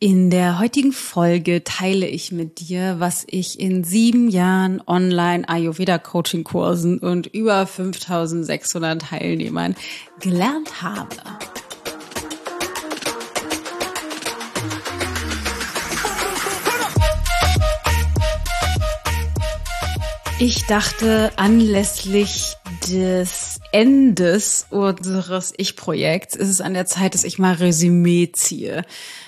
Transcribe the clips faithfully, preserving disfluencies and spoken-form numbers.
In der heutigen Folge teile ich mit dir, was ich in sieben Jahren Online-Ayurveda-Coaching-Kursen und über fünftausendsechshundert Teilnehmern gelernt habe. Ich dachte, anlässlich des Endes unseres Ich-Projekts ist es an der Zeit, dass ich mal Resümee ziehe.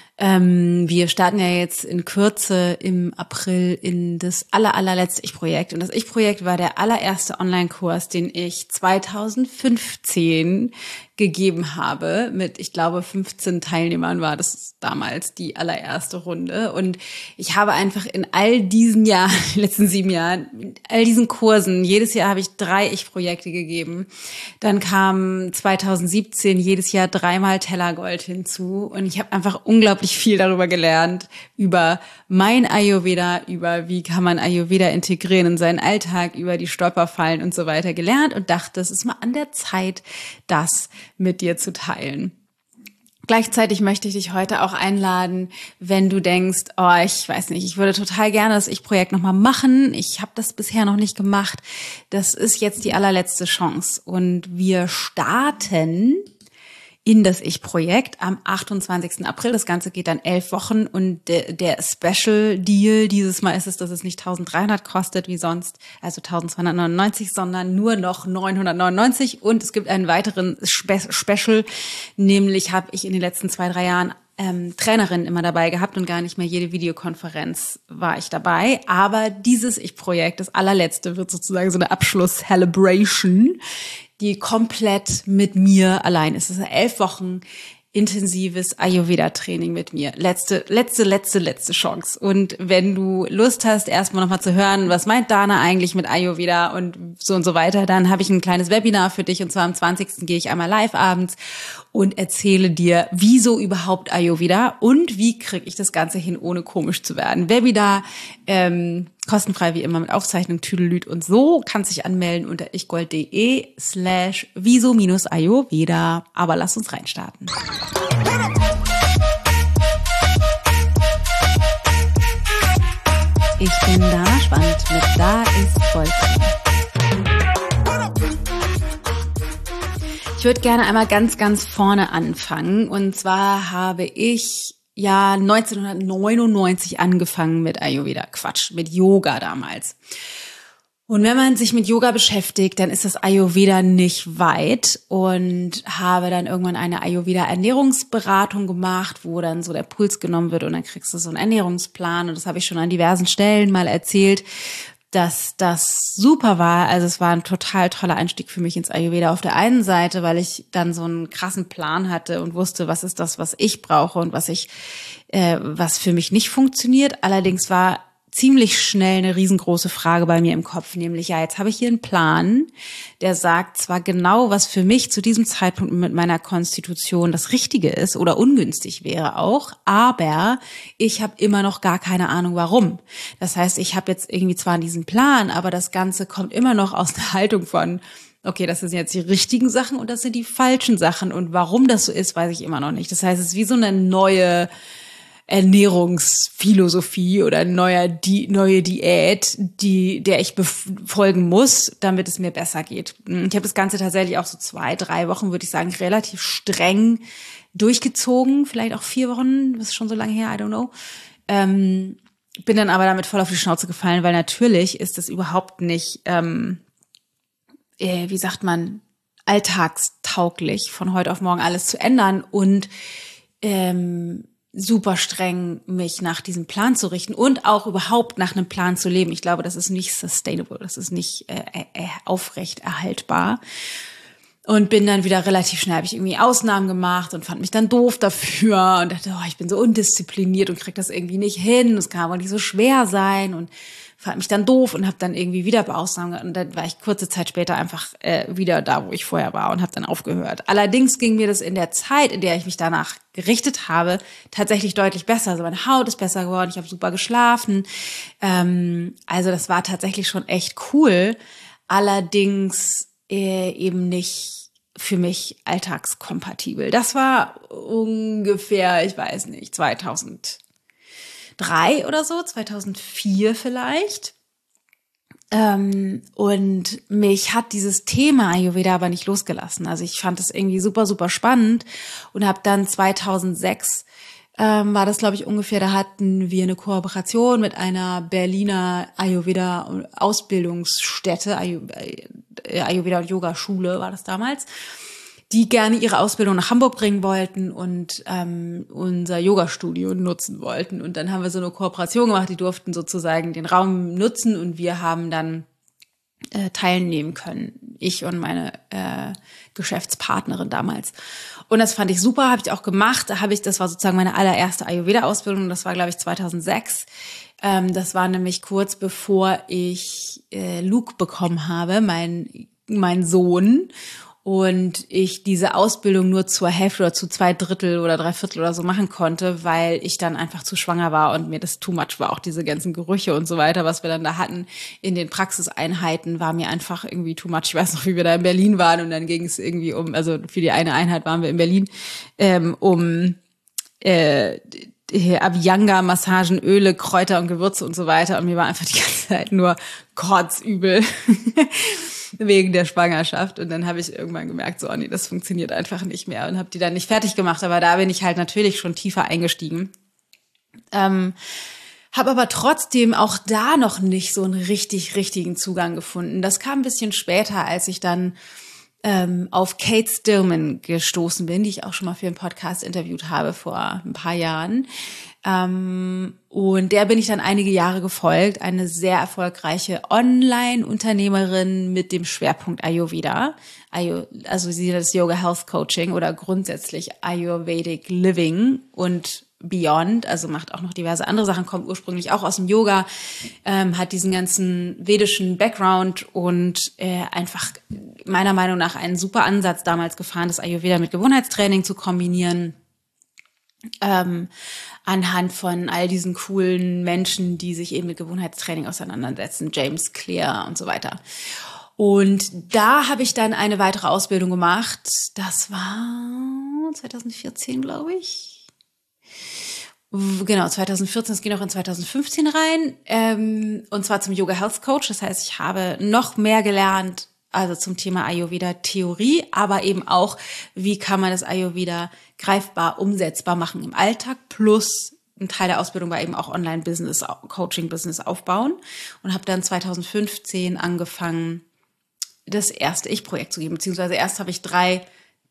Ähm, wir starten ja jetzt in Kürze im April in das aller, allerletzte Ich-Projekt. Und das Ich-Projekt war der allererste Online-Kurs, den ich zweitausendfünfzehn gegeben habe. Mit, ich glaube, fünfzehn Teilnehmern war das damals die allererste Runde. Und ich habe einfach in all diesen Jahren, die letzten sieben Jahren, in all diesen Kursen, jedes Jahr habe ich drei Ich-Projekte gegeben. Dann kam zweitausendsiebzehn jedes Jahr dreimal Tellergold hinzu. Und ich habe einfach unglaublich viel darüber gelernt, über mein Ayurveda, über wie kann man Ayurveda integrieren in seinen Alltag, über die Stolperfallen und so weiter gelernt und dachte, es ist mal an der Zeit, das mit dir zu teilen. Gleichzeitig möchte ich dich heute auch einladen, wenn du denkst, oh, ich weiß nicht, ich würde total gerne das Ich-Projekt nochmal machen. Ich habe das bisher noch nicht gemacht. Das ist jetzt die allerletzte Chance. Und wir starten in das Ich-Projekt am achtundzwanzigsten April. Das Ganze geht dann elf Wochen und der, der Special Deal dieses Mal ist es, dass es nicht eintausenddreihundert kostet wie sonst, also eintausendzweihundertneunundneunzig, sondern nur noch neunhundertneunundneunzig und es gibt einen weiteren Spe- Special, nämlich habe ich in den letzten zwei, drei Jahren ähm, Trainerinnen immer dabei gehabt und gar nicht mehr jede Videokonferenz war ich dabei, aber dieses Ich-Projekt, das allerletzte, wird sozusagen so eine Abschluss-Celebration, die komplett mit mir allein ist. Es ist elf Wochen intensives Ayurveda-Training mit mir. Letzte, letzte, letzte, letzte Chance. Und wenn du Lust hast, erstmal nochmal zu hören, was meint Dana eigentlich mit Ayurveda und so und so weiter, dann habe ich ein kleines Webinar für dich und zwar am zwanzigsten gehe ich einmal live abends und erzähle dir, wieso überhaupt Ayurveda und wie kriege ich das Ganze hin, ohne komisch zu werden. Webinar, ähm, kostenfrei wie immer mit Aufzeichnung, Tüdelüt und so. Kannst dich anmelden unter ichgold.de slash wieso minus Ayurveda. Aber lass uns reinstarten. Ich bin da, spannend mit Da ist Vollkommen. Ich würde gerne einmal ganz, ganz vorne anfangen. Und zwar habe ich ja neunzehnhundertneunundneunzig angefangen mit Ayurveda, Quatsch, mit Yoga damals. Und wenn man sich mit Yoga beschäftigt, dann ist das Ayurveda nicht weit und habe dann irgendwann eine Ayurveda-Ernährungsberatung gemacht, wo dann so der Puls genommen wird und dann kriegst du so einen Ernährungsplan und das habe ich schon an diversen Stellen mal erzählt, dass das super war. Also es war ein total toller Einstieg für mich ins Ayurveda auf der einen Seite, weil ich dann so einen krassen Plan hatte und wusste, was ist das, was ich brauche und was ich, äh, was für mich nicht funktioniert. Allerdings war ziemlich schnell eine riesengroße Frage bei mir im Kopf, nämlich, ja, jetzt habe ich hier einen Plan, der sagt zwar genau, was für mich zu diesem Zeitpunkt mit meiner Konstitution das Richtige ist oder ungünstig wäre auch, aber ich habe immer noch gar keine Ahnung, warum. Das heißt, ich habe jetzt irgendwie zwar diesen Plan, aber das Ganze kommt immer noch aus der Haltung von, okay, das sind jetzt die richtigen Sachen und das sind die falschen Sachen und warum das so ist, weiß ich immer noch nicht. Das heißt, es ist wie so eine neue Ernährungsphilosophie oder neuer die neue Diät, die der ich befolgen muss, damit es mir besser geht. Ich habe das Ganze tatsächlich auch so zwei, drei Wochen, würde ich sagen, relativ streng durchgezogen, vielleicht auch vier Wochen, das ist schon so lange her, I don't know. Ähm, bin dann aber damit voll auf die Schnauze gefallen, weil natürlich ist das überhaupt nicht, ähm, äh, wie sagt man, alltagstauglich, von heute auf morgen alles zu ändern und ähm, super streng mich nach diesem Plan zu richten und auch überhaupt nach einem Plan zu leben. Ich glaube, das ist nicht sustainable, das ist nicht äh, äh, aufrecht erhaltbar. Und bin dann wieder relativ schnell, habe ich irgendwie Ausnahmen gemacht und fand mich dann doof dafür und dachte, oh, ich bin so undiszipliniert und krieg das irgendwie nicht hin, es kann aber nicht so schwer sein und fand mich dann doof und habe dann irgendwie wieder Beausnahmen und dann war ich kurze Zeit später einfach äh, wieder da, wo ich vorher war und habe dann aufgehört. Allerdings ging mir das in der Zeit, in der ich mich danach gerichtet habe, tatsächlich deutlich besser. Also meine Haut ist besser geworden, ich habe super geschlafen. Ähm, also das war tatsächlich schon echt cool. Allerdings äh, eben nicht für mich alltagskompatibel. Das war ungefähr, ich weiß nicht, zweitausend zweitausenddrei oder so, zweitausendvier vielleicht. Ähm, und mich hat dieses Thema Ayurveda aber nicht losgelassen. Also ich fand es irgendwie super, super spannend und habe dann zweitausendsechs ähm, war das, glaube ich, ungefähr, da hatten wir eine Kooperation mit einer Berliner Ayurveda-Ausbildungsstätte, Ayurveda- und Yoga-Schule war das damals, die gerne ihre Ausbildung nach Hamburg bringen wollten und ähm, unser Yoga-Studio nutzen wollten. Und dann haben wir so eine Kooperation gemacht, die durften sozusagen den Raum nutzen und wir haben dann äh, teilnehmen können. Ich und meine äh, Geschäftspartnerin damals. Und das fand ich super, habe ich auch gemacht. Da habe ich, das war sozusagen meine allererste Ayurveda-Ausbildung. Das war, glaube ich, zweitausendsechs. Ähm, das war nämlich kurz bevor ich äh, Luke bekommen habe, mein mein Sohn. Und ich diese Ausbildung nur zur Hälfte oder zu zwei Drittel oder drei Viertel oder so machen konnte, weil ich dann einfach zu schwanger war und mir das too much war. Auch diese ganzen Gerüche und so weiter, was wir dann da hatten in den Praxiseinheiten, war mir einfach irgendwie too much. Ich weiß noch, wie wir da in Berlin waren und dann ging es irgendwie um, also für die eine Einheit waren wir in Berlin, ähm, um äh, Abhyanga, Massagen, Öle, Kräuter und Gewürze und so weiter. Und mir war einfach die ganze Zeit nur kotzübel. Wegen der Schwangerschaft. Und dann habe ich irgendwann gemerkt, so, oh nee, das funktioniert einfach nicht mehr und habe die dann nicht fertig gemacht. Aber da bin ich halt natürlich schon tiefer eingestiegen. Ähm, habe aber trotzdem auch da noch nicht so einen richtig, richtigen Zugang gefunden. Das kam ein bisschen später, als ich dann ähm, auf Kate Stillman gestoßen bin, die ich auch schon mal für einen Podcast interviewt habe vor ein paar Jahren. Ähm, und der bin ich dann einige Jahre gefolgt, eine sehr erfolgreiche Online-Unternehmerin mit dem Schwerpunkt Ayurveda. Ayur, also sie hat das Yoga Health Coaching oder grundsätzlich Ayurvedic Living und Beyond, also macht auch noch diverse andere Sachen, kommt ursprünglich auch aus dem Yoga, ähm, hat diesen ganzen vedischen Background und äh, einfach meiner Meinung nach einen super Ansatz damals gefahren, das Ayurveda mit Gewohnheitstraining zu kombinieren. Ähm, anhand von all diesen coolen Menschen, die sich eben mit Gewohnheitstraining auseinandersetzen, James Clear und so weiter. Und da habe ich dann eine weitere Ausbildung gemacht. Das war zweitausendvierzehn, glaube ich. Genau, zweitausendvierzehn, das ging auch in zweitausendfünfzehn rein. Ähm, und zwar zum Yoga Health Coach. Das heißt, ich habe noch mehr gelernt, also zum Thema Ayurveda-Theorie, aber eben auch, wie kann man das Ayurveda greifbar, umsetzbar machen im Alltag, plus ein Teil der Ausbildung war eben auch Online-Business, Coaching-Business aufbauen und habe dann zweitausendfünfzehn angefangen, das erste Ich-Projekt zu geben, beziehungsweise erst habe ich drei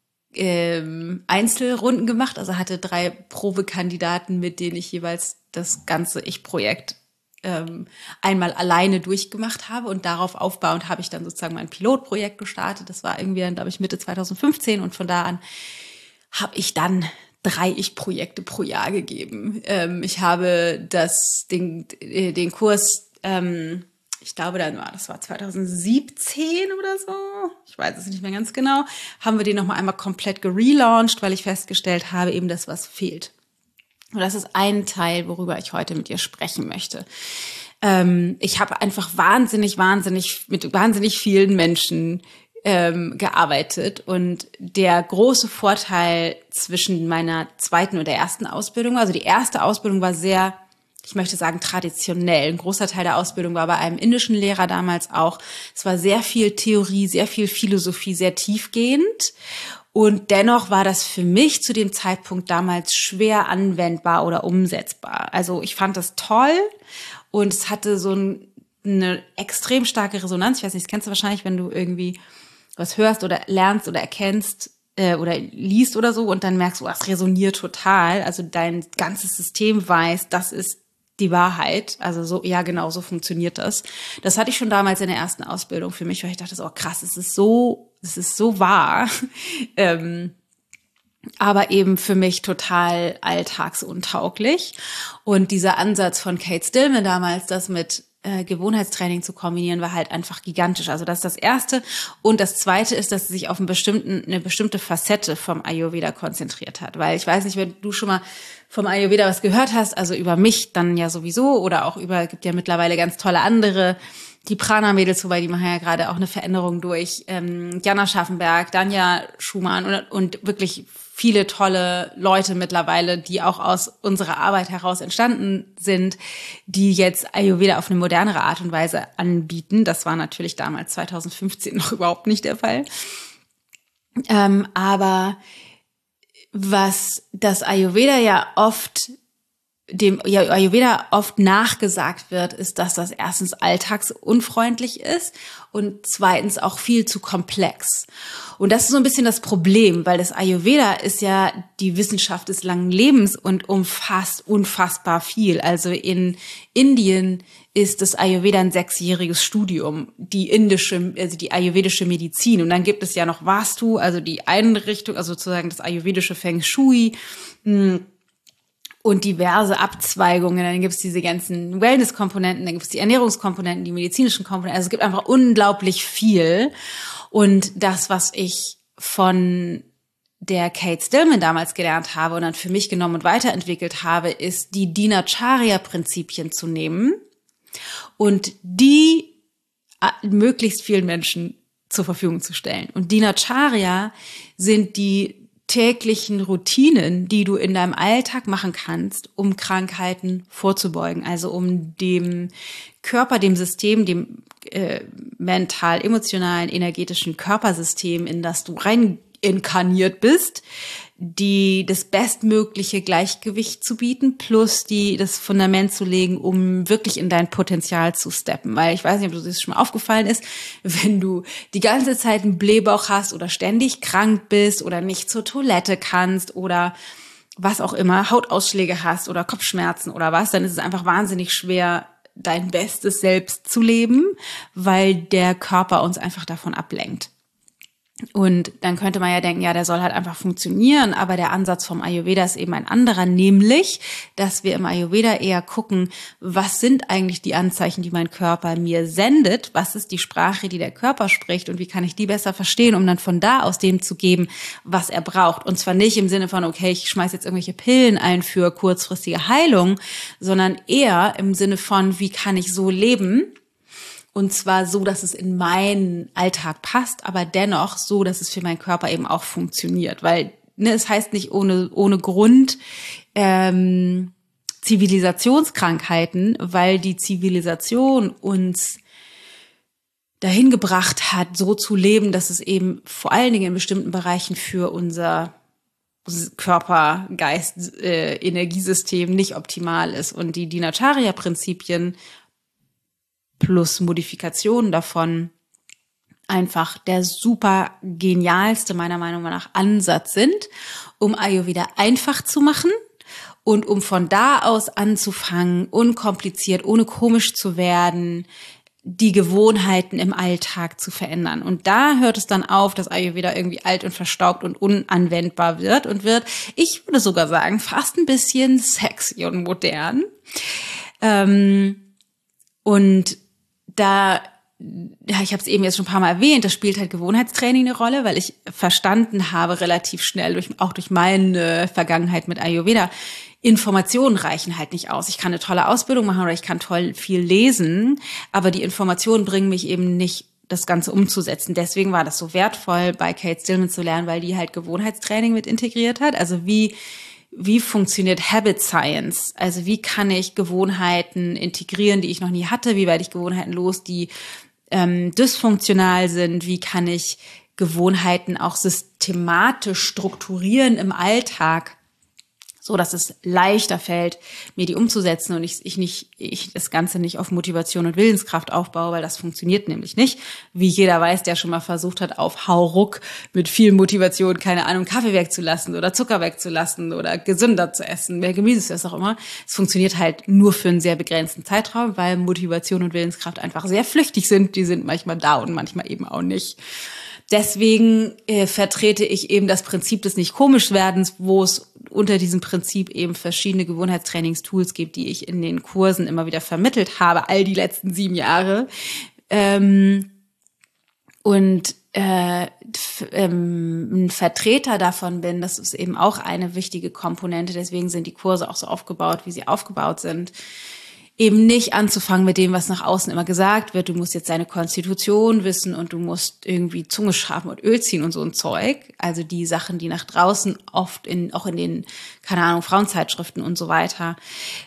ähm, Einzelrunden gemacht, also hatte drei Probekandidaten, mit denen ich jeweils das ganze Ich-Projekt ähm, einmal alleine durchgemacht habe und darauf aufbauend habe ich dann sozusagen mein Pilotprojekt gestartet. Das war irgendwie dann, glaube ich, Mitte zweitausendfünfzehn und von da an habe ich dann drei Ich-Projekte pro Jahr gegeben. Ähm, ich habe das, den, den Kurs, ähm, ich glaube, dann war, das war zweitausendsiebzehn oder so, ich weiß es nicht mehr ganz genau, haben wir den nochmal einmal komplett gelauncht, weil ich festgestellt habe, eben das, was fehlt. Und das ist ein Teil, worüber ich heute mit dir sprechen möchte. Ähm, ich habe einfach wahnsinnig, wahnsinnig, mit wahnsinnig vielen Menschen ähm, gearbeitet. Und der große Vorteil zwischen meiner zweiten und der ersten Ausbildung, also die erste Ausbildung war sehr, ich möchte sagen, traditionell. Ein großer Teil der Ausbildung war bei einem indischen Lehrer damals auch. Es war sehr viel Theorie, sehr viel Philosophie, sehr tiefgehend. Und dennoch war das für mich zu dem Zeitpunkt damals schwer anwendbar oder umsetzbar. Also ich fand das toll und es hatte so ein, eine extrem starke Resonanz. Ich weiß nicht, das kennst du wahrscheinlich, wenn du irgendwie was hörst oder lernst oder erkennst äh, oder liest oder so und dann merkst du, oh, es resoniert total. Also dein ganzes System weiß, das ist die Wahrheit. Also so, ja genau, so funktioniert das. Das hatte ich schon damals in der ersten Ausbildung für mich, weil ich dachte, oh krass, es ist so, es ist so wahr. ähm, aber eben für mich total alltagsuntauglich. Und dieser Ansatz von Kate Stillman damals, das mit äh, Gewohnheitstraining zu kombinieren, war halt einfach gigantisch. Also das ist das Erste. Und das Zweite ist, dass sie sich auf einen bestimmten, eine bestimmte Facette vom Ayurveda konzentriert hat. Weil ich weiß nicht, wenn du schon mal vom Ayurveda was gehört hast, also über mich dann ja sowieso oder auch über, gibt ja mittlerweile ganz tolle andere, die Prana-Mädels, wobei die machen ja gerade auch eine Veränderung durch, ähm, Jana Schaffenberg, Danja Schumann und, und wirklich viele tolle Leute mittlerweile, die auch aus unserer Arbeit heraus entstanden sind, die jetzt Ayurveda auf eine modernere Art und Weise anbieten. Das war natürlich damals zwanzig fünfzehn noch überhaupt nicht der Fall. Ähm, aber was das Ayurveda ja oft dem Ayurveda oft nachgesagt wird, ist, dass das erstens alltagsunfreundlich ist und zweitens auch viel zu komplex. Und das ist so ein bisschen das Problem, weil das Ayurveda ist ja die Wissenschaft des langen Lebens und umfasst unfassbar viel. Also in Indien ist das Ayurveda ein sechsjähriges Studium, die indische, also die ayurvedische Medizin. Und dann gibt es ja noch Vastu, also die Einrichtung, also sozusagen das ayurvedische Feng Shui, und diverse Abzweigungen. Dann gibt's diese ganzen Wellness-Komponenten, dann gibt's die Ernährungskomponenten, die medizinischen Komponenten. Also es gibt einfach unglaublich viel. Und das, was ich von der Kate Stillman damals gelernt habe und dann für mich genommen und weiterentwickelt habe, ist die Dinacharya-Prinzipien zu nehmen und die möglichst vielen Menschen zur Verfügung zu stellen. Und Dinacharya sind die täglichen Routinen, die du in deinem Alltag machen kannst, um Krankheiten vorzubeugen, also um dem Körper, dem System, dem äh, mental, emotionalen, energetischen Körpersystem, in das du rein inkarniert bist, die das bestmögliche Gleichgewicht zu bieten, plus die das Fundament zu legen, um wirklich in dein Potenzial zu steppen. Weil ich weiß nicht, ob das schon mal aufgefallen ist, wenn du die ganze Zeit einen Blähbauch hast oder ständig krank bist oder nicht zur Toilette kannst oder was auch immer, Hautausschläge hast oder Kopfschmerzen oder was, dann ist es einfach wahnsinnig schwer, dein bestes Selbst zu leben, weil der Körper uns einfach davon ablenkt. Und dann könnte man ja denken, ja, der soll halt einfach funktionieren, aber der Ansatz vom Ayurveda ist eben ein anderer, nämlich, dass wir im Ayurveda eher gucken, was sind eigentlich die Anzeichen, die mein Körper mir sendet, was ist die Sprache, die der Körper spricht und wie kann ich die besser verstehen, um dann von da aus dem zu geben, was er braucht. Und zwar nicht im Sinne von, okay, ich schmeiß jetzt irgendwelche Pillen ein für kurzfristige Heilung, sondern eher im Sinne von, wie kann ich so leben, und zwar so, dass es in meinen Alltag passt, aber dennoch so, dass es für meinen Körper eben auch funktioniert. Weil ne, es heißt nicht ohne ohne Grund ähm, Zivilisationskrankheiten, weil die Zivilisation uns dahin gebracht hat, so zu leben, dass es eben vor allen Dingen in bestimmten Bereichen für unser Körper, Geist, äh, Energiesystem nicht optimal ist. Und die Dinacharya-Prinzipien plus Modifikationen davon einfach der super genialste, meiner Meinung nach, Ansatz sind, um Ayurveda einfach zu machen und um von da aus anzufangen, unkompliziert, ohne komisch zu werden, die Gewohnheiten im Alltag zu verändern. Und da hört es dann auf, dass Ayurveda irgendwie alt und verstaubt und unanwendbar wird und wird, ich würde sogar sagen, fast ein bisschen sexy und modern. Ähm, und da, ja, ich habe es eben jetzt schon ein paar Mal erwähnt, das spielt halt Gewohnheitstraining eine Rolle, weil ich verstanden habe relativ schnell, durch, auch durch meine Vergangenheit mit Ayurveda, Informationen reichen halt nicht aus. Ich kann eine tolle Ausbildung machen oder ich kann toll viel lesen, aber die Informationen bringen mich eben nicht, das Ganze umzusetzen. Deswegen war das so wertvoll, bei Kate Stillman zu lernen, weil die halt Gewohnheitstraining mit integriert hat. Also wie Wie funktioniert Habit Science? Also wie kann ich Gewohnheiten integrieren, die ich noch nie hatte? Wie werde ich Gewohnheiten los, die ähm, dysfunktional sind? Wie kann ich Gewohnheiten auch systematisch strukturieren im Alltag, so dass es leichter fällt, mir die umzusetzen und ich, ich nicht, ich das Ganze nicht auf Motivation und Willenskraft aufbaue, weil das funktioniert nämlich nicht. Wie jeder weiß, der schon mal versucht hat, auf Hauruck mit viel Motivation, keine Ahnung, Kaffee wegzulassen oder Zucker wegzulassen oder gesünder zu essen, mehr Gemüse, was auch immer. Es funktioniert halt nur für einen sehr begrenzten Zeitraum, weil Motivation und Willenskraft einfach sehr flüchtig sind. Die sind manchmal da und manchmal eben auch nicht. deswegen äh, vertrete ich eben das Prinzip des Nicht-Komisch-Werdens, wo es unter diesem Prinzip eben verschiedene Gewohnheitstrainingstools gibt, die ich in den Kursen immer wieder vermittelt habe, all die letzten sieben Jahre. Ähm, und äh, f- ähm, ein Vertreter davon bin, das ist eben auch eine wichtige Komponente, deswegen sind die Kurse auch so aufgebaut, wie sie aufgebaut sind. Eben nicht anzufangen mit dem, was nach außen immer gesagt wird. Du musst jetzt deine Konstitution wissen und du musst irgendwie Zunge schaben und Öl ziehen und so ein Zeug. Also die Sachen, die nach draußen oft in, auch in den, keine Ahnung, Frauenzeitschriften und so weiter,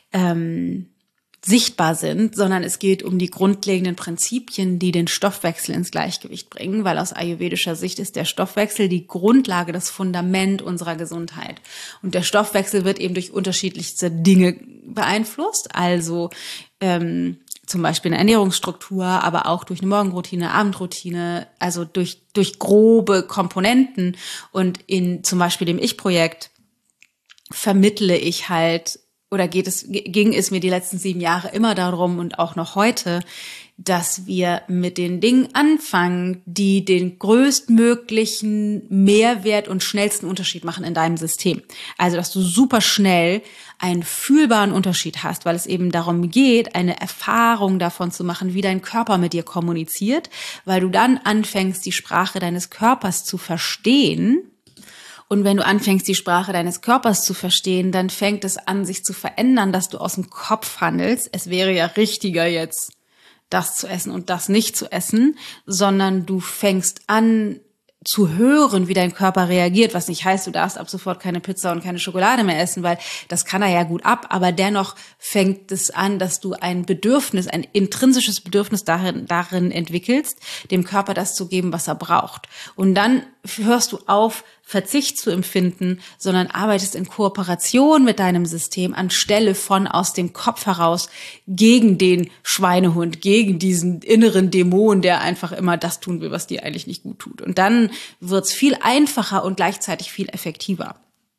ähm, sichtbar sind, sondern es geht um die grundlegenden Prinzipien, die den Stoffwechsel ins Gleichgewicht bringen, weil aus ayurvedischer Sicht ist der Stoffwechsel die Grundlage, das Fundament unserer Gesundheit. Und der Stoffwechsel wird eben durch unterschiedlichste Dinge beeinflusst, also ähm, zum Beispiel eine Ernährungsstruktur, aber auch durch eine Morgenroutine, Abendroutine, also durch durch grobe Komponenten. Und in zum Beispiel dem Ich-Projekt vermittle ich halt, oder geht es, ging es mir die letzten sieben Jahre immer darum und auch noch heute, dass wir mit den Dingen anfangen, die den größtmöglichen Mehrwert und schnellsten Unterschied machen in deinem System. Also, dass du super schnell einen fühlbaren Unterschied hast, weil es eben darum geht, eine Erfahrung davon zu machen, wie dein Körper mit dir kommuniziert, weil du dann anfängst, die Sprache deines Körpers zu verstehen. Und wenn du anfängst, die Sprache deines Körpers zu verstehen, dann fängt es an, sich zu verändern, dass du aus dem Kopf handelst. Es wäre ja richtiger jetzt, das zu essen und das nicht zu essen, sondern du fängst an zu hören, wie dein Körper reagiert, was nicht heißt, du darfst ab sofort keine Pizza und keine Schokolade mehr essen, weil das kann er ja gut ab, aber dennoch fängt es an, dass du ein Bedürfnis, ein intrinsisches Bedürfnis darin, darin entwickelst, dem Körper das zu geben, was er braucht. Und dann hörst du auf, Verzicht zu empfinden, sondern arbeitest in Kooperation mit deinem System anstelle von aus dem Kopf heraus gegen den Schweinehund, gegen diesen inneren Dämon, der einfach immer das tun will, was dir eigentlich nicht gut tut. Und dann wird's viel einfacher und gleichzeitig viel effektiver.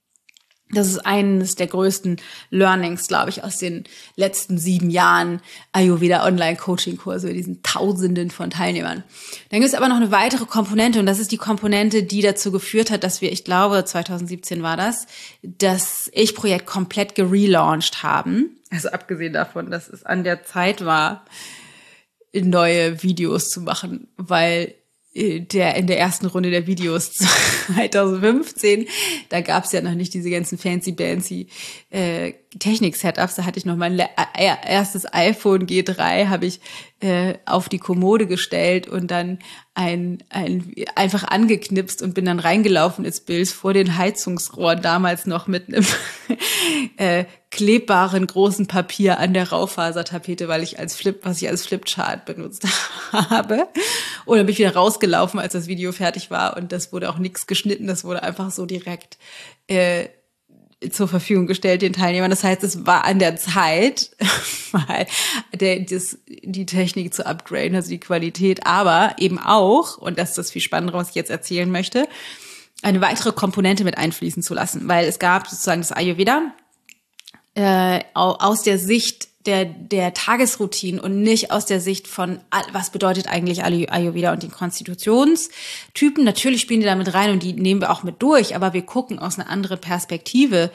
Das ist eines der größten Learnings, glaube ich, aus den letzten sieben Jahren Ayurveda Online-Coaching-Kurse mit diesen Tausenden von Teilnehmern. Dann gibt es aber noch eine weitere Komponente und das ist die Komponente, die dazu geführt hat, dass wir, ich glaube, zwanzig siebzehn war das, das Ich-Projekt komplett gelauncht haben. Also abgesehen davon, dass es an der Zeit war, neue Videos zu machen, weil der in der ersten Runde der Videos zwanzig fünfzehn, da gab es ja noch nicht diese ganzen fancy-bancy äh, Technik-Setups. Da hatte ich noch mein le- erstes iPhone G drei, habe ich äh, auf die Kommode gestellt und dann ein, ein einfach angeknipst und bin dann reingelaufen ins Bild vor den Heizungsrohren, damals noch mit einem äh, klebbaren großen Papier an der Raufasertapete, weil ich als Flip, was ich als Flipchart benutzt habe. Und dann bin ich wieder rausgelaufen, als das Video fertig war und das wurde auch nichts geschnitten, das wurde einfach so direkt äh, zur Verfügung gestellt den Teilnehmern. Das heißt, es war an der Zeit, mal der, das, die Technik zu upgraden, also die Qualität, aber eben auch, und das ist das viel Spannendere, was ich jetzt erzählen möchte, eine weitere Komponente mit einfließen zu lassen, weil es gab sozusagen das Ayurveda äh, aus der Sicht der der Tagesroutinen und nicht aus der Sicht von, was bedeutet eigentlich Ayurveda und den Konstitutionstypen. Natürlich spielen die da mit rein und die nehmen wir auch mit durch, aber wir gucken aus einer anderen Perspektive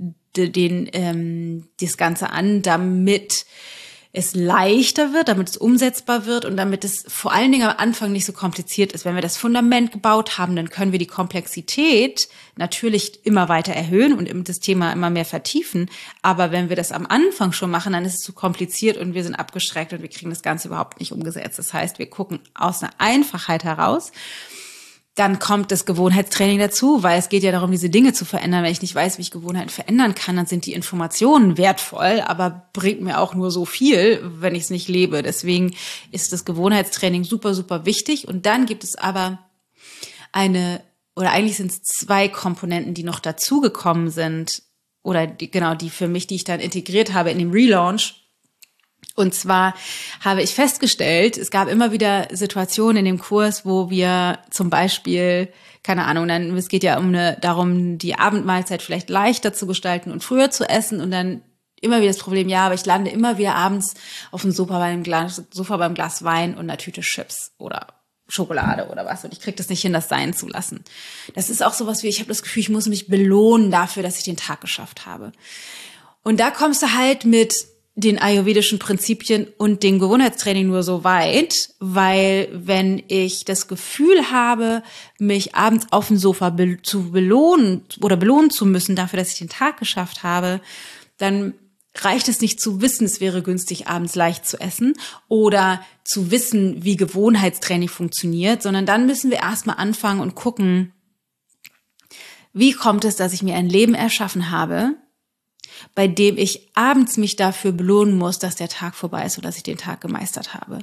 den ähm, das Ganze an, damit es leichter wird, damit es umsetzbar wird und damit es vor allen Dingen am Anfang nicht so kompliziert ist. Wenn wir das Fundament gebaut haben, dann können wir die Komplexität natürlich immer weiter erhöhen und das Thema immer mehr vertiefen. Aber wenn wir das am Anfang schon machen, dann ist es zu kompliziert und wir sind abgeschreckt und wir kriegen das Ganze überhaupt nicht umgesetzt. Das heißt, wir gucken aus einer Einfachheit heraus. Dann kommt das Gewohnheitstraining dazu, weil es geht ja darum, diese Dinge zu verändern. Wenn ich nicht weiß, wie ich Gewohnheiten verändern kann, dann sind die Informationen wertvoll, aber bringt mir auch nur so viel, wenn ich es nicht lebe. Deswegen ist das Gewohnheitstraining super, super wichtig. Und dann gibt es aber eine, oder eigentlich sind es zwei Komponenten, die noch dazugekommen sind, oder die, genau, die für mich, die ich dann integriert habe in dem Relaunch. Und zwar habe ich festgestellt, es gab immer wieder Situationen in dem Kurs, wo wir zum Beispiel, keine Ahnung, dann, es geht ja um eine, darum, die Abendmahlzeit vielleicht leichter zu gestalten und früher zu essen und dann immer wieder das Problem, ja, aber ich lande immer wieder abends auf dem Sofa beim Glas, Sofa beim Glas Wein und einer Tüte Chips oder Schokolade oder was und ich kriege das nicht hin, das sein zu lassen. Das ist auch sowas wie, ich habe das Gefühl, ich muss mich belohnen dafür, dass ich den Tag geschafft habe. Und da kommst du halt mit den ayurvedischen Prinzipien und dem Gewohnheitstraining nur so weit, weil wenn ich das Gefühl habe, mich abends auf dem Sofa be- zu belohnen oder belohnen zu müssen dafür, dass ich den Tag geschafft habe, dann reicht es nicht zu wissen, es wäre günstig, abends leicht zu essen oder zu wissen, wie Gewohnheitstraining funktioniert, sondern dann müssen wir erstmal anfangen und gucken, wie kommt es, dass ich mir ein Leben erschaffen habe, bei dem ich abends mich dafür belohnen muss, dass der Tag vorbei ist und dass ich den Tag gemeistert habe.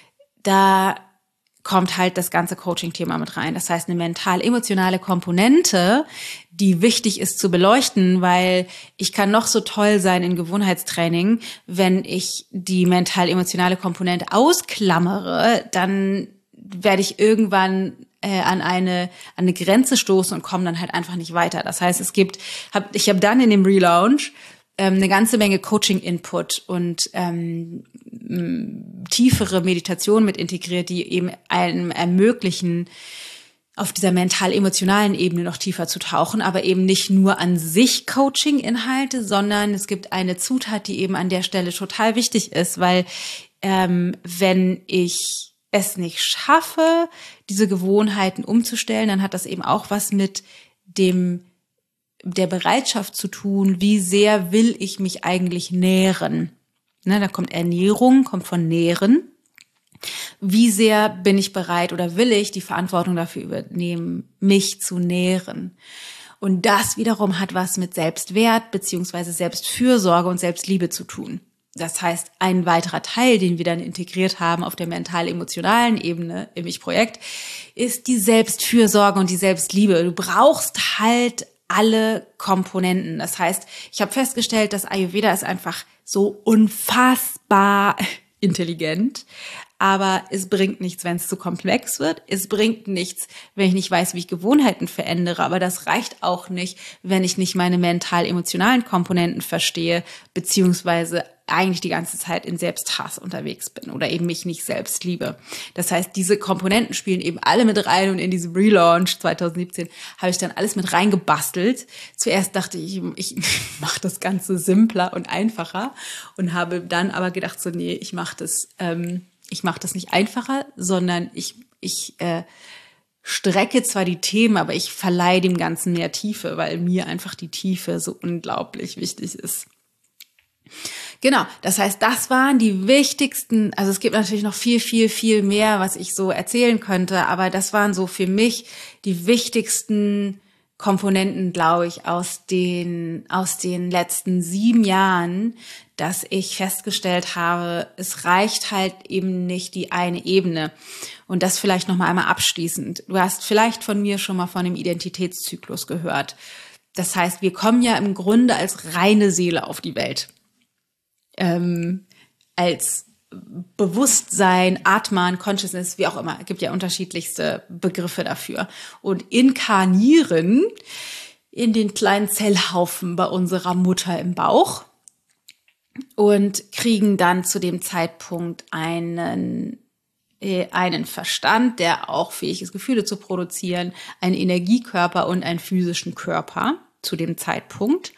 Da kommt halt das ganze Coaching-Thema mit rein. Das heißt, eine mental-emotionale Komponente, die wichtig ist zu beleuchten, weil ich kann noch so toll sein in Gewohnheitstraining, wenn ich die mental-emotionale Komponente ausklammere, dann werde ich irgendwann äh, an eine an eine Grenze stoßen und komme dann halt einfach nicht weiter. Das heißt, es gibt, hab, ich habe dann in dem Relaunch ähm, eine ganze Menge Coaching-Input und ähm, tiefere Meditation mit integriert, die eben einem ermöglichen, auf dieser mental-emotionalen Ebene noch tiefer zu tauchen, aber eben nicht nur an sich Coaching-Inhalte, sondern es gibt eine Zutat, die eben an der Stelle total wichtig ist, weil ähm, wenn ich es nicht schaffe, diese Gewohnheiten umzustellen, dann hat das eben auch was mit dem der Bereitschaft zu tun, wie sehr will ich mich eigentlich nähren. Ne, da kommt Ernährung, kommt von Nähren. Wie sehr bin ich bereit oder will ich die Verantwortung dafür übernehmen, mich zu nähren? Und das wiederum hat was mit Selbstwert beziehungsweise Selbstfürsorge und Selbstliebe zu tun. Das heißt, ein weiterer Teil, den wir dann integriert haben auf der mental-emotionalen Ebene im Ich-Projekt, ist die Selbstfürsorge und die Selbstliebe. Du brauchst halt alle Komponenten. Das heißt, ich habe festgestellt, dass Ayurveda ist einfach so unfassbar intelligent, aber es bringt nichts, wenn es zu komplex wird. Es bringt nichts, wenn ich nicht weiß, wie ich Gewohnheiten verändere, aber das reicht auch nicht, wenn ich nicht meine mental-emotionalen Komponenten verstehe, beziehungsweise eigentlich die ganze Zeit in Selbsthass unterwegs bin oder eben mich nicht selbst liebe. Das heißt, diese Komponenten spielen eben alle mit rein und in diesem Relaunch zwanzig siebzehn habe ich dann alles mit reingebastelt. Zuerst dachte ich, ich mache das Ganze simpler und einfacher und habe dann aber gedacht, so nee, ich mache das, ähm, ich mache das nicht einfacher, sondern ich, ich äh, strecke zwar die Themen, aber ich verleihe dem Ganzen mehr Tiefe, weil mir einfach die Tiefe so unglaublich wichtig ist. Genau, das heißt, das waren die wichtigsten, also es gibt natürlich noch viel, viel, viel mehr, was ich so erzählen könnte, aber das waren so für mich die wichtigsten Komponenten, glaube ich, aus den, aus den letzten sieben Jahren, dass ich festgestellt habe, es reicht halt eben nicht die eine Ebene. Und das vielleicht noch mal einmal abschließend. Du hast vielleicht von mir schon mal von dem Identitätszyklus gehört. Das heißt, wir kommen ja im Grunde als reine Seele auf die Welt. Ähm, als Bewusstsein, Atman, Consciousness, wie auch immer. Es gibt ja unterschiedlichste Begriffe dafür. Und inkarnieren in den kleinen Zellhaufen bei unserer Mutter im Bauch und kriegen dann zu dem Zeitpunkt einen, äh, einen Verstand, der auch fähig ist, Gefühle zu produzieren, einen Energiekörper und einen physischen Körper zu dem Zeitpunkt.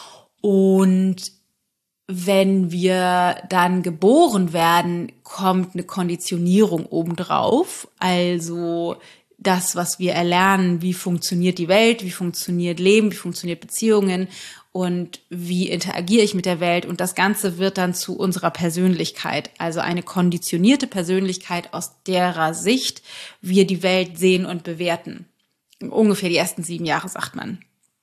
Und wenn wir dann geboren werden, kommt eine Konditionierung obendrauf. Also das, was wir erlernen, wie funktioniert die Welt, wie funktioniert Leben, wie funktioniert Beziehungen und wie interagiere ich mit der Welt. Und das Ganze wird dann zu unserer Persönlichkeit, also eine konditionierte Persönlichkeit, aus derer Sicht wir die Welt sehen und bewerten. Ungefähr die ersten sieben Jahre, sagt man.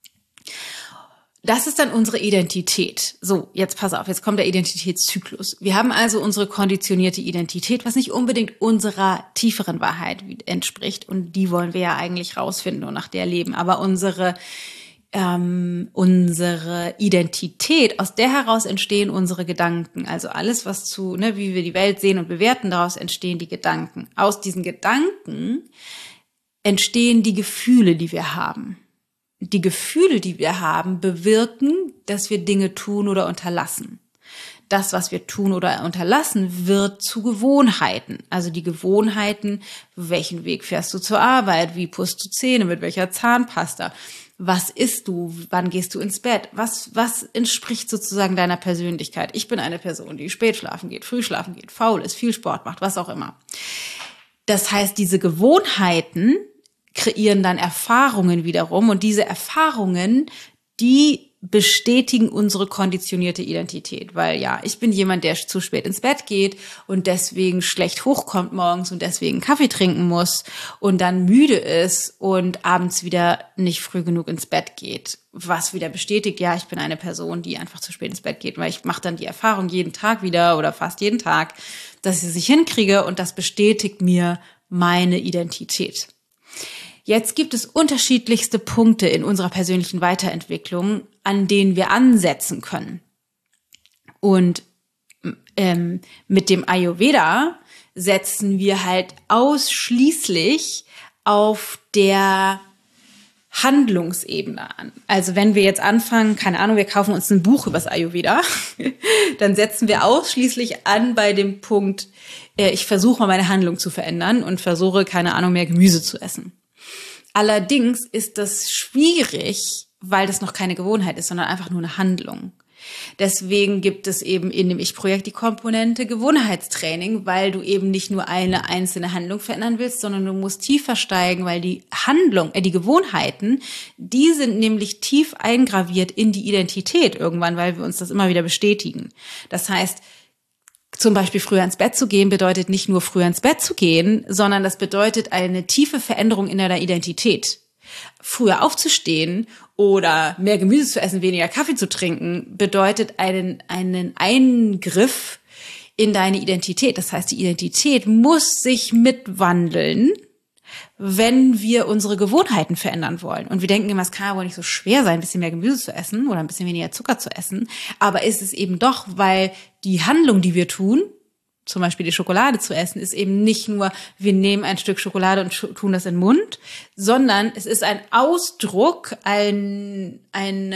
Das ist dann unsere Identität. So, jetzt pass auf, jetzt kommt der Identitätszyklus. Wir haben also unsere konditionierte Identität, was nicht unbedingt unserer tieferen Wahrheit entspricht. Und die wollen wir ja eigentlich rausfinden und nach der leben. Aber unsere, ähm, unsere Identität, aus der heraus entstehen unsere Gedanken. Also alles, was zu, ne, wie wir die Welt sehen und bewerten, daraus entstehen die Gedanken. Aus diesen Gedanken entstehen die Gefühle, die wir haben. Die Gefühle, die wir haben, bewirken, dass wir Dinge tun oder unterlassen. das, was wir tun oder unterlassen, wird zu Gewohnheiten. Also die Gewohnheiten, welchen Weg fährst du zur Arbeit, wie putzt du Zähne, mit welcher Zahnpasta, was isst du, wann gehst du ins Bett, was, was entspricht sozusagen deiner Persönlichkeit. Ich bin eine Person, die spät schlafen geht, früh schlafen geht, faul ist, viel Sport macht, was auch immer. Das heißt, diese Gewohnheiten kreieren dann Erfahrungen wiederum und diese Erfahrungen, die bestätigen unsere konditionierte Identität, weil ja, ich bin jemand, der zu spät ins Bett geht und deswegen schlecht hochkommt morgens und deswegen Kaffee trinken muss und dann müde ist und abends wieder nicht früh genug ins Bett geht, was wieder bestätigt, ja, ich bin eine Person, die einfach zu spät ins Bett geht, weil ich mache dann die Erfahrung jeden Tag wieder oder fast jeden Tag, dass ich es nicht hinkriege und das bestätigt mir meine Identität. Jetzt gibt es unterschiedlichste Punkte in unserer persönlichen Weiterentwicklung, an denen wir ansetzen können. Und ähm, mit dem Ayurveda setzen wir halt ausschließlich auf der Handlungsebene an. Also wenn wir jetzt anfangen, keine Ahnung, wir kaufen uns ein Buch über das Ayurveda, dann setzen wir ausschließlich an bei dem Punkt, äh, ich versuche mal meine Handlung zu verändern und versuche, keine Ahnung, mehr Gemüse zu essen. Allerdings ist das schwierig, weil das noch keine Gewohnheit ist, sondern einfach nur eine Handlung. Deswegen gibt es eben in dem Ich-Projekt die Komponente Gewohnheitstraining, weil du eben nicht nur eine einzelne Handlung verändern willst, sondern du musst tiefer steigen, weil die Handlung, äh, die Gewohnheiten, die sind nämlich tief eingraviert in die Identität irgendwann, weil wir uns das immer wieder bestätigen. Das heißt, zum Beispiel früher ins Bett zu gehen bedeutet nicht nur früher ins Bett zu gehen, sondern das bedeutet eine tiefe Veränderung in deiner Identität. Früher aufzustehen oder mehr Gemüse zu essen, weniger Kaffee zu trinken, bedeutet einen, einen Eingriff in deine Identität. Das heißt, die Identität muss sich mitwandeln, wenn wir unsere Gewohnheiten verändern wollen. Und wir denken immer, es kann ja wohl nicht so schwer sein, ein bisschen mehr Gemüse zu essen oder ein bisschen weniger Zucker zu essen. Aber ist es eben doch, weil die Handlung, die wir tun, zum Beispiel die Schokolade zu essen, ist eben nicht nur, wir nehmen ein Stück Schokolade und tun das in den Mund, sondern es ist ein Ausdruck, ein, ein,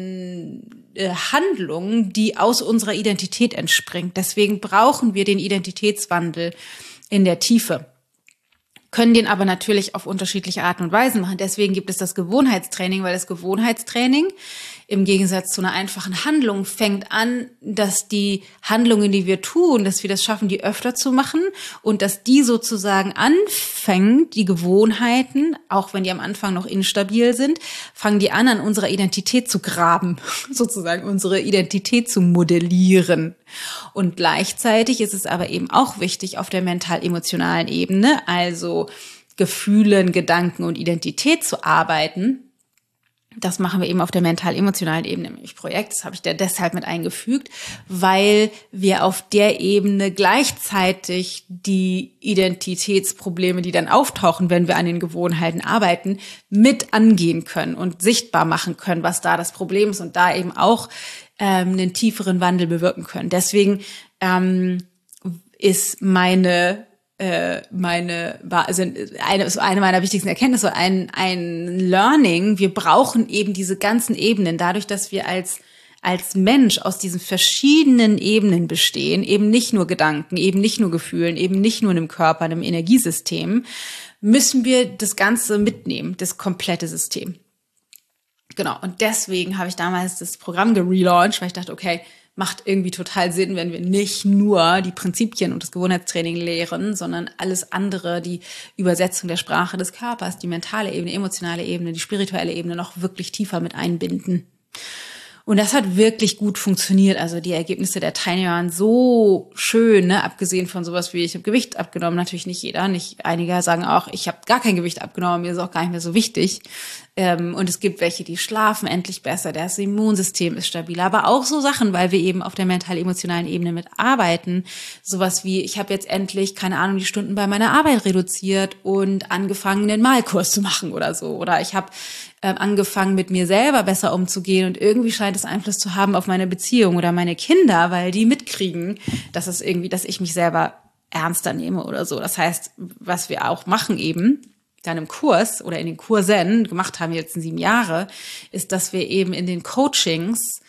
ein äh, Handlung, die aus unserer Identität entspringt. Deswegen brauchen wir den Identitätswandel in der Tiefe. Können den aber natürlich auf unterschiedliche Arten und Weisen machen. Deswegen gibt es das Gewohnheitstraining, weil das Gewohnheitstraining im Gegensatz zu einer einfachen Handlung fängt an, dass die Handlungen, die wir tun, dass wir das schaffen, die öfter zu machen und dass die sozusagen anfängt, die Gewohnheiten, auch wenn die am Anfang noch instabil sind, fangen die an, an unserer Identität zu graben, sozusagen unsere Identität zu modellieren. Und gleichzeitig ist es aber eben auch wichtig auf der mental-emotionalen Ebene, also Gefühlen, Gedanken und Identität zu arbeiten. Das machen wir eben auf der mental-emotionalen Ebene im Ich-Projekt. Das habe ich da deshalb mit eingefügt, weil wir auf der Ebene gleichzeitig die Identitätsprobleme, die dann auftauchen, wenn wir an den Gewohnheiten arbeiten, mit angehen können und sichtbar machen können, was da das Problem ist und da eben auch ähm, einen tieferen Wandel bewirken können. Deswegen ähm, ist meine meine, also eine, eine meiner wichtigsten Erkenntnisse, ein, ein Learning. Wir brauchen eben diese ganzen Ebenen, dadurch, dass wir als, als Mensch aus diesen verschiedenen Ebenen bestehen, eben nicht nur Gedanken, eben nicht nur Gefühlen, eben nicht nur einem Körper, einem Energiesystem, müssen wir das Ganze mitnehmen, das komplette System. Genau. Und deswegen habe ich damals das Programm gelauncht, weil ich dachte, okay, macht irgendwie total Sinn, wenn wir nicht nur die Prinzipien und das Gewohnheitstraining lehren, sondern alles andere, die Übersetzung der Sprache des Körpers, die mentale Ebene, emotionale Ebene, die spirituelle Ebene noch wirklich tiefer mit einbinden. Und das hat wirklich gut funktioniert. Also die Ergebnisse der Teilnehmer waren so schön, ne? Abgesehen von sowas wie, ich habe Gewicht abgenommen. Natürlich nicht jeder. Nicht einige sagen auch, ich habe gar kein Gewicht abgenommen, mir ist auch gar nicht mehr so wichtig. Ähm, und es gibt welche, die schlafen endlich besser, das Immunsystem ist stabiler. Aber auch so Sachen, weil wir eben auf der mental-emotionalen Ebene mit arbeiten. Sowas wie, ich habe jetzt endlich, keine Ahnung, die Stunden bei meiner Arbeit reduziert und angefangen, einen Malkurs zu machen oder so. Oder ich habe ähm, angefangen, mit mir selber besser umzugehen und irgendwie scheint es Einfluss zu haben auf meine Beziehung oder meine Kinder, weil die mitkriegen, dass es irgendwie, dass ich mich selber ernster nehme oder so. Das heißt, was wir auch machen eben, dann im Kurs oder in den Kursen gemacht haben, die letzten sieben Jahre, ist, dass wir eben in den Coachings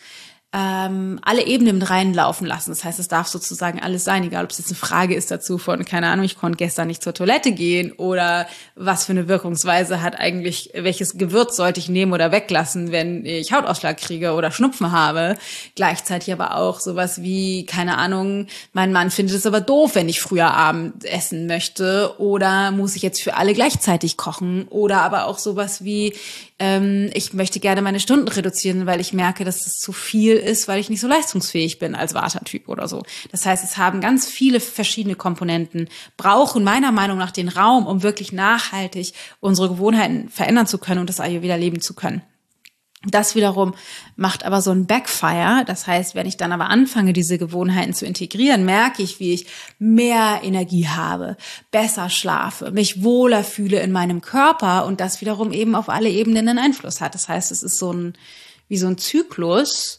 ähm, alle Ebenen mit reinlaufen lassen. Das heißt, es darf sozusagen alles sein, egal ob es jetzt eine Frage ist dazu von, keine Ahnung, ich konnte gestern nicht zur Toilette gehen oder was für eine Wirkungsweise hat eigentlich, welches Gewürz sollte ich nehmen oder weglassen, wenn ich Hautausschlag kriege oder Schnupfen habe. Gleichzeitig aber auch sowas wie, keine Ahnung, mein Mann findet es aber doof, wenn ich früher Abend essen möchte oder muss ich jetzt für alle gleichzeitig kochen oder aber auch sowas wie, ähm, ich möchte gerne meine Stunden reduzieren, weil ich merke, dass es zu viel ist, weil ich nicht so leistungsfähig bin als Vata-Typ oder so. Das heißt, es haben ganz viele verschiedene Komponenten, brauchen meiner Meinung nach den Raum, um wirklich nachhaltig unsere Gewohnheiten verändern zu können und das Ayurveda leben zu können. Das wiederum macht aber so ein Backfire. Das heißt, wenn ich dann aber anfange, diese Gewohnheiten zu integrieren, merke ich, wie ich mehr Energie habe, besser schlafe, mich wohler fühle in meinem Körper und das wiederum eben auf alle Ebenen einen Einfluss hat. Das heißt, es ist so ein, wie so ein Zyklus,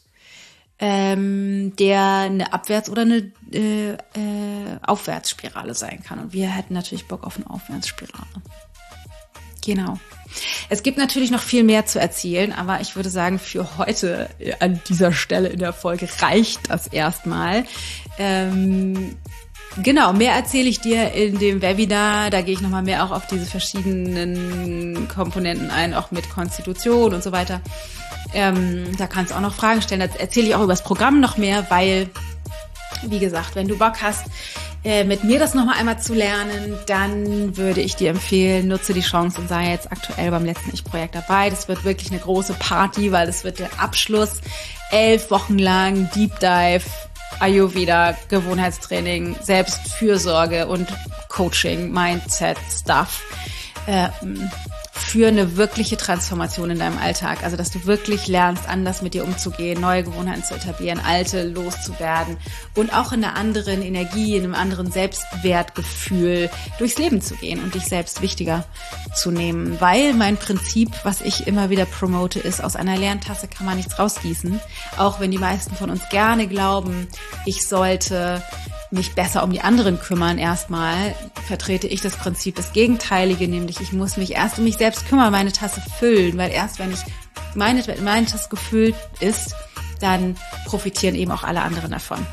ähm, der eine Abwärts- oder eine äh, äh, Aufwärtsspirale sein kann. Und wir hätten natürlich Bock auf eine Aufwärtsspirale. Genau. Es gibt natürlich noch viel mehr zu erzählen, aber ich würde sagen, für heute an dieser Stelle in der Folge reicht das erstmal. Ähm, genau, mehr erzähle ich dir in dem Webinar. Da gehe ich nochmal mehr auch auf diese verschiedenen Komponenten ein, auch mit Konstitution und so weiter. Ähm, da kannst du auch noch Fragen stellen. Da erzähle ich auch über das Programm noch mehr, weil, wie gesagt, wenn du Bock hast, äh, mit mir das nochmal einmal zu lernen, dann würde ich dir empfehlen, nutze die Chance und sei jetzt aktuell beim letzten Ich-Projekt dabei. Das wird wirklich eine große Party, weil das wird der Abschluss. Elf Wochen lang Deep Dive, Ayurveda, Gewohnheitstraining, Selbstfürsorge und Coaching, Mindset, Stuff. Äh, für eine wirkliche Transformation in deinem Alltag. Also, dass du wirklich lernst, anders mit dir umzugehen, neue Gewohnheiten zu etablieren, alte loszuwerden und auch in einer anderen Energie, in einem anderen Selbstwertgefühl durchs Leben zu gehen und dich selbst wichtiger zu nehmen. Weil mein Prinzip, was ich immer wieder promote, ist, aus einer leeren Tasse kann man nichts rausgießen. Auch wenn die meisten von uns gerne glauben, ich sollte mich besser um die anderen kümmern erstmal, vertrete ich das Prinzip des Gegenteilige, nämlich ich muss mich erst um mich selbst kümmern, meine Tasse füllen, weil erst wenn ich meine, meine Tasse gefüllt ist, dann profitieren eben auch alle anderen davon.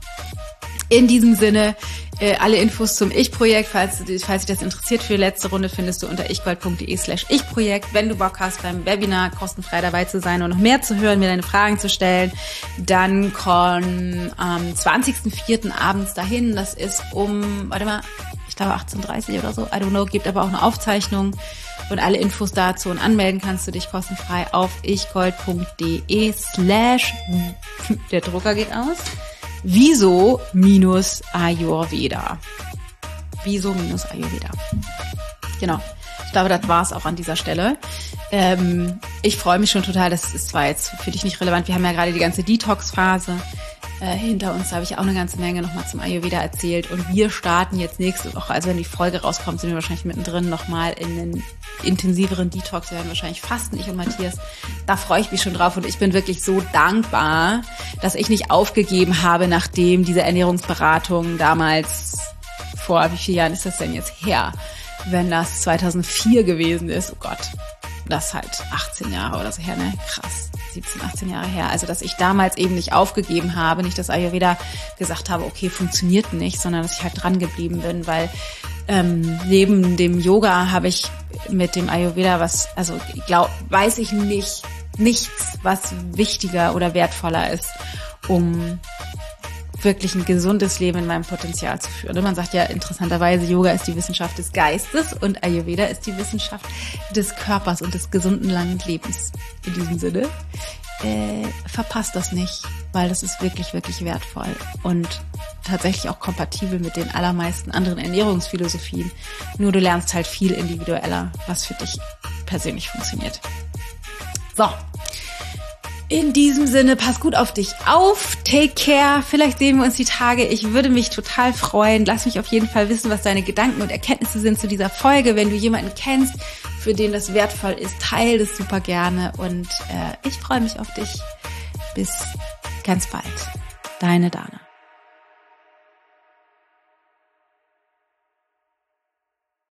In diesem Sinne, äh, alle Infos zum Ich-Projekt, falls, falls dich das interessiert für die letzte Runde, findest du unter ichgold.de slash Ich-Projekt. Wenn du Bock hast, beim Webinar kostenfrei dabei zu sein und noch mehr zu hören, mir deine Fragen zu stellen, dann komm am zwanzigsten vierten abends dahin. Das ist um, warte mal, ich glaube achtzehn Uhr dreißig oder so, I don't know, gibt aber auch eine Aufzeichnung. Und alle Infos dazu und anmelden kannst du dich kostenfrei auf ichgold.de slash, der Drucker geht aus, Wieso minus Ayurveda. Wieso minus Ayurveda. Genau. Ich glaube, das war's auch an dieser Stelle. Ähm, ich freue mich schon total. Das ist zwar jetzt für dich nicht relevant. Wir haben ja gerade die ganze Detox-Phase äh, hinter uns. Da habe ich auch eine ganze Menge nochmal zum Ayurveda erzählt. Und wir starten jetzt nächste Woche. Also wenn die Folge rauskommt, sind wir wahrscheinlich mittendrin nochmal in den intensiveren Detox. Wir werden wahrscheinlich fasten, ich und Matthias. Da freue ich mich schon drauf. Und ich bin wirklich so dankbar, dass ich nicht aufgegeben habe, nachdem diese Ernährungsberatung damals, vor wie vielen Jahren ist das denn jetzt her? Wenn das zweitausendvier gewesen ist, oh Gott, das ist halt achtzehn Jahre oder so her, ne? Krass, siebzehn, achtzehn Jahre her. Also, dass ich damals eben nicht aufgegeben habe, nicht das Ayurveda gesagt habe, okay, funktioniert nicht, sondern dass ich halt dran geblieben bin, weil ähm, neben dem Yoga habe ich mit dem Ayurveda was, also glaub, weiß ich nicht, nichts, was wichtiger oder wertvoller ist, um wirklich ein gesundes Leben in meinem Potenzial zu führen. Und man sagt ja interessanterweise, Yoga ist die Wissenschaft des Geistes und Ayurveda ist die Wissenschaft des Körpers und des gesunden langen Lebens. In diesem Sinne, äh, verpasst das nicht, weil das ist wirklich, wirklich wertvoll und tatsächlich auch kompatibel mit den allermeisten anderen Ernährungsphilosophien. Nur du lernst halt viel individueller, was für dich persönlich funktioniert. So. In diesem Sinne, pass gut auf dich auf, take care, vielleicht sehen wir uns die Tage, ich würde mich total freuen, lass mich auf jeden Fall wissen, was deine Gedanken und Erkenntnisse sind zu dieser Folge, wenn du jemanden kennst, für den das wertvoll ist, teile das super gerne und äh, ich freue mich auf dich, bis ganz bald, deine Dana.